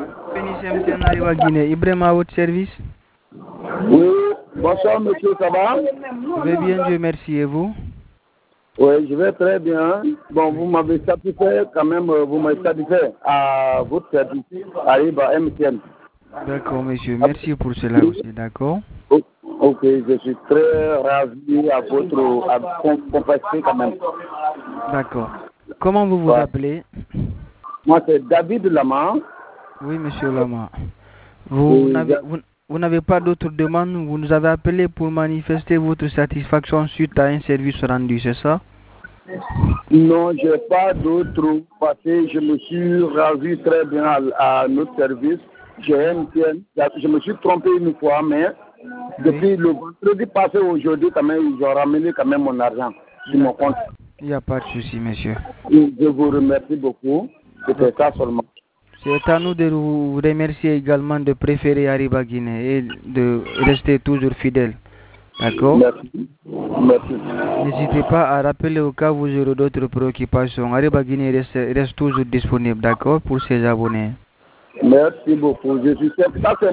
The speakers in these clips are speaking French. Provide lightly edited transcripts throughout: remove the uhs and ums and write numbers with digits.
Finish MTN Arriva Guinée. Ibrahim à votre service. Oui, bonsoir monsieur, ça va? Je vais bien, Dieu merci. Et vous? Oui, je vais très bien. Bon, vous m'avez satisfait quand même, vous m'avez satisfait à votre service, Arriva MTN. D'accord, monsieur. Merci pour cela aussi, d'accord? Ok, je suis très ravi à votre complicité quand même. D'accord. Comment vous vous appelez? Moi, c'est David Lama. Oui, monsieur Lama. Vous n'avez pas d'autres demandes? Vous nous avez appelé pour manifester votre satisfaction suite à un service rendu, c'est ça? Non, je n'ai pas d'autres parce que je me suis ravi très bien à notre service. Je me suis trompé une fois, mais depuis le vendredi passé aujourd'hui, quand même, ils ont ramené quand même mon argent sur mon compte. Il n'y a pas de souci, monsieur. Je vous remercie beaucoup. C'était ça seulement. C'est à nous de vous remercier également de préférer Arriva Guinée et de rester toujours fidèle. D'accord? Merci. Merci. N'hésitez pas à rappeler au cas où vous aurez d'autres préoccupations. Arriva Guinée reste toujours disponible, d'accord, pour ses abonnés. Merci beaucoup. Ça, c'est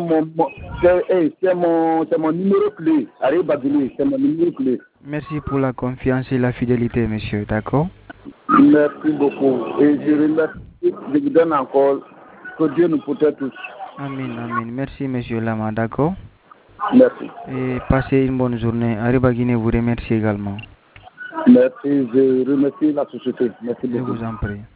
mon numéro clé. Arriva Guinée, c'est mon numéro clé. Merci pour la confiance et la fidélité, monsieur, d'accord? Merci beaucoup. Et je remercie, je vous donne encore que Dieu nous protège tous. Amen, amen. Merci, monsieur Lama, d'accord? Merci. Et passez une bonne journée. Arriva Guinée vous remercie également. Merci, je remercie la société. Merci beaucoup. Je vous en prie.